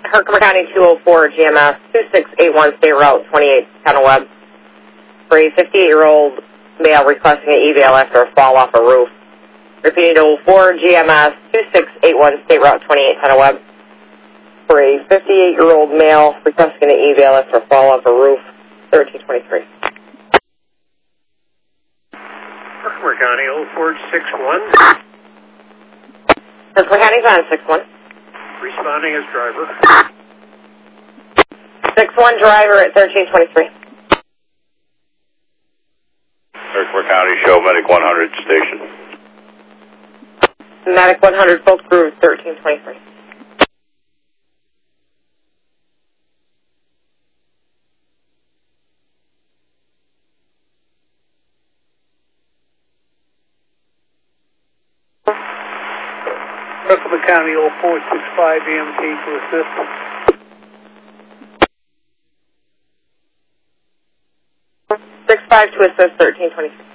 Herkimer County 204 GMS 2681 State Route 28 Kenilworth for a 58-year-old male requesting an eval after a fall off a roof. Repeating 204 GMS 2681 State Route 28 Kenilworth for a 58-year-old male requesting an eval after a fall off a roof. 1323. Herkimer County 0461. Herkimer County's on 61. Responding as driver. 61 driver at 1323. Herkimer County, show Medic 100 station. Medic 100, full crew 1323. Herkimer County 0465 EMT to assist. 65 to assist 1323.